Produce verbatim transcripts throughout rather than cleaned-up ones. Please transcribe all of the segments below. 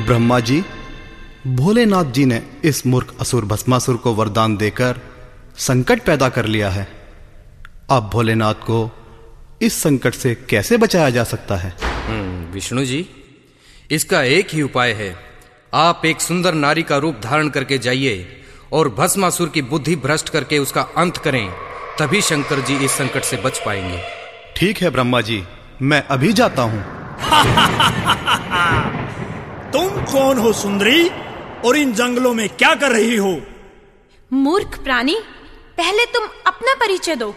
ब्रह्मा जी, भोलेनाथ जी ने इस मूर्ख असुर भस्मासुर को वरदान देकर संकट पैदा कर लिया है। अब भोलेनाथ को इस संकट से कैसे बचाया जा सकता है? विष्णु जी, इसका एक ही उपाय है। आप एक सुंदर नारी का रूप धारण करके जाइए और भस्मासुर की बुद्धि भ्रष्ट करके उसका अंत करें, तभी शंकर जी इस संकट से बच पाएंगे। ठीक है ब्रह्मा जी, मैं अभी जाता हूं। तुम कौन हो सुंदरी, और इन जंगलों में क्या कर रही हो? मूर्ख प्राणी, पहले तुम अपना परिचय दो।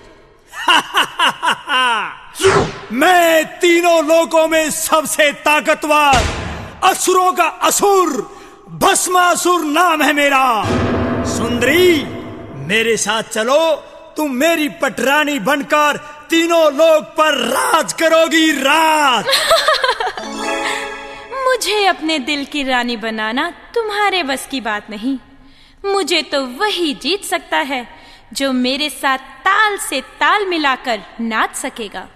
मैं तीनों लोकों में सबसे ताकतवर, असुरों का असुर, भस्मासुर नाम है मेरा। सुंदरी, मेरे साथ चलो, तुम मेरी पटरानी बनकर तीनों लोक पर राज करोगी, राज। मुझे अपने दिल की रानी बनाना तुम्हारे बस की बात नहीं। मुझे तो वही जीत सकता है जो मेरे साथ ताल से ताल मिलाकर नाच सकेगा।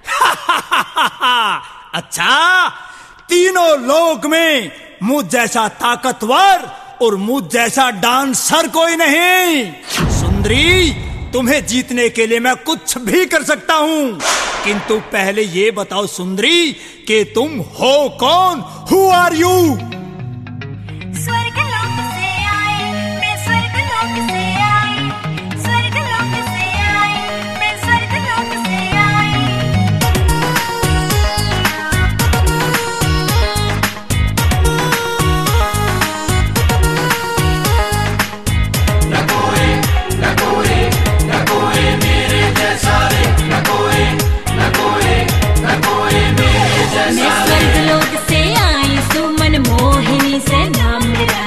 अच्छा, तीनों लोक में मुझ जैसा ताकतवर और मुझ जैसा डांसर कोई नहीं। सुंदरी, तुम्हें जीतने के लिए मैं कुछ भी कर सकता हूँ, किंतु पहले ये बताओ सुंदरी कि तुम हो कौन? Who are you? स्वर्गलोक से आए, मैं स्वर्गलोक से आई, स्वर्गलोक से आई, मैं स्वर्गलोक से आई। न कोई, न कोई, न कोई मेरे जैसा रे, न कोई, न कोई, न कोई मेरे जैसा रे। मैं स्वर्गलोक से आई, सुमन मोहिनी से नाम मेरा।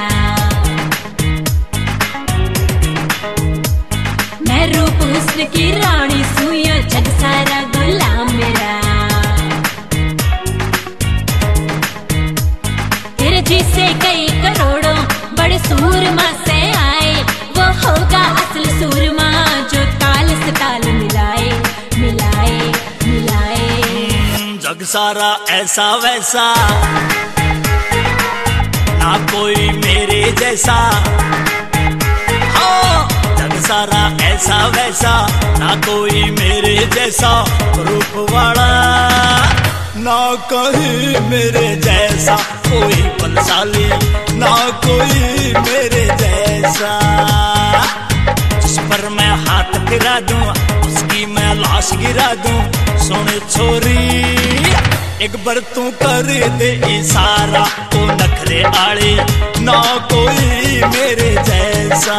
मैं रूप हुस्न की रानी सुया, जग सारा गुलाम मेरा। तेरे जैसे कई करोड़ों बड़े सूरमा से आए, वो होगा असल सूरमा जो ताल से ताल मिलाए, मिलाए, मिलाए। जग सारा ऐसा वैसा, ना कोई मेरे जैसा। हाँ, जग सारा ऐसा वैसा, ना कोई मेरे जैसा रूप वाला, ना कहीं मेरे जैसा कोई बलशाली, ना कोई मेरे जैसा। जिस पर मैं हाथ फिरा दूं, उसकी मैं लाश गिरा दूं। सोने छोरी, एक बार तू कर दे इशारा, तो नखरे आड़े, ना कोई मेरे जैसा।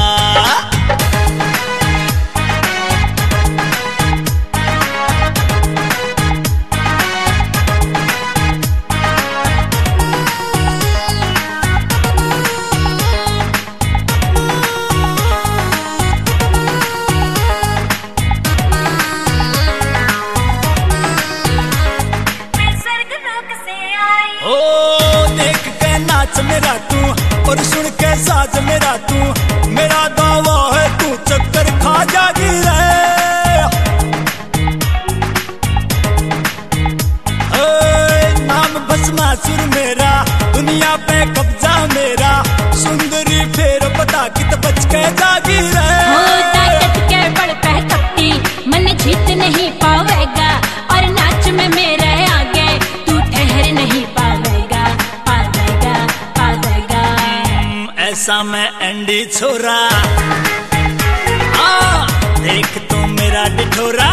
मेरा तू और सुन के साज मेरा तू, मेरा दावा है तू चक्कर खा जागी रे। नाम भस्मासुर मेरा, दुनिया पे कब्जा मेरा। सुंदरी फेर बता कित बच के जागी रे। हो ताकत के बड़ पे कपटी, मन जीत नहीं पावेगा, और नाच में मेरे आगे तू ठहर नहीं पावेगा, पावेगा, पावेगा। ऐसा मैं एंडी छोरा, हाँ देख तू मेरा डिठोरा।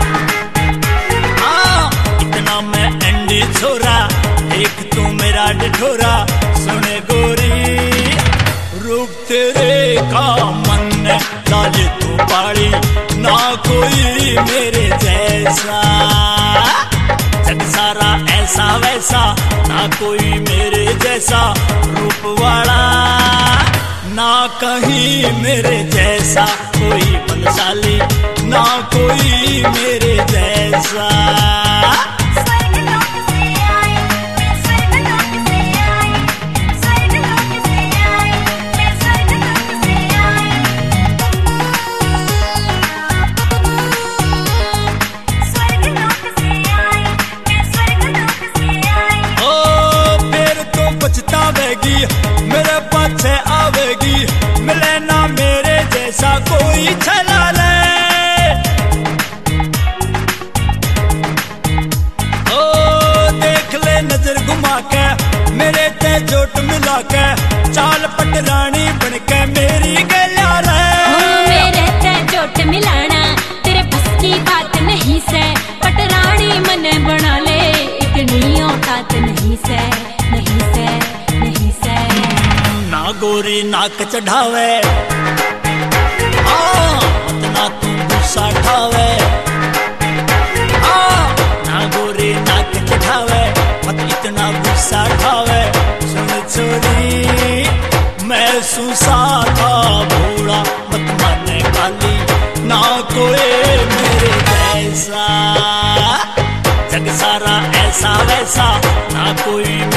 हाँ, इतना मैं एंडी छोरा, देख तू मेरा डिठोरा। सुने गोरी, रूप तेरे का मन ने लाले तू पाड़ी, ना कोई मेरे जैसा। जग सारा ऐसा वैसा, ना कोई मेरे जैसा रूप वाला, ना कहीं मेरे जैसा कोई बलशाली, ना कोई मेरे जैसा। स्वर्गलोक से आई, मैं स्वर्गलोक से आई, स्वर्गलोक से आई, मैं स्वर्गलोक से आई। स्वर्गलोक से आई, मैं स्वर्गलोक से आई। ओ फिर तो पछतावेगी आवेगी, मेरे पाछे आवेगी, मिले ना मेरे जैसा कोई छला ले। ओ देख ले नजर घुमा के, मेरे ते चोट मिला के, चाल पटरानी बन के मेरी गलिया रे। मेरे ते चोट मिलाना तेरे बस की बात नहीं से, पटरानी मन बना ले, इतनी औकात नहीं से, नहीं से, नहीं से। ना गोरी नाक चढ़ावे, मत ना तू गुस्सा ठावे, ना गोरी नाक चढ़ावे, मत इतना गुस्सा ठावे। सुन छोरी मैं सुसा था भोला, मत माने काली, ना कोई मेरे जैसा, जग सारा ऐसा वैसा, ना कोई